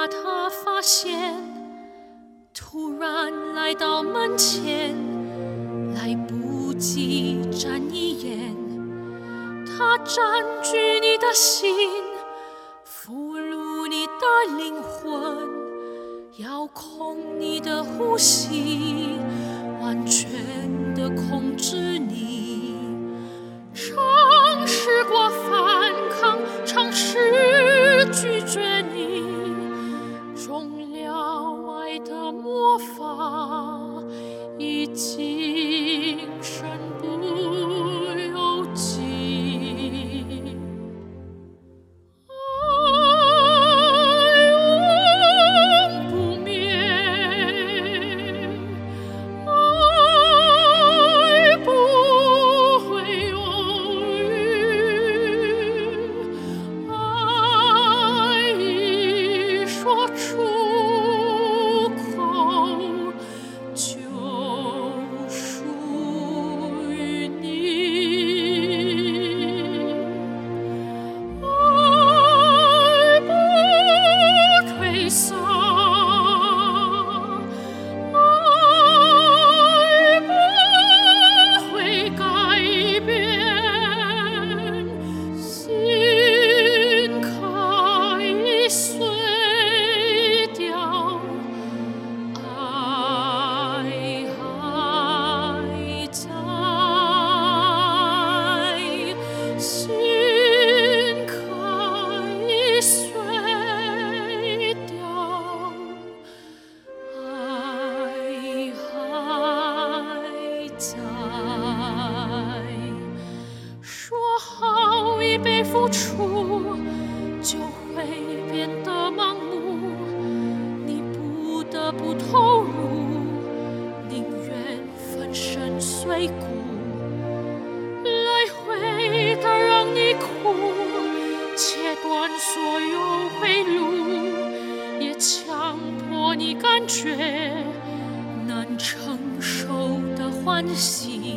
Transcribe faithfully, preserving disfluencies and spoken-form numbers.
他发现，突然来到门前，来不及眨一眼，他占据你的心，俘虏你的灵魂，遥控你的呼吸，完全的控制你。尝试过反抗，尝试拒绝你，中了爱的魔法，已经身不由己。爱永不灭，爱不会犹豫，爱一说出口就属于你。爱不退散，爱不会改变，心可以碎掉，爱还在，心可以碎掉，爱还在。说好一被付出就会变得盲目，你不得不投入，宁愿粉身碎骨，来回的让你哭，切断所有回路，也强迫你感觉难承受的欢喜。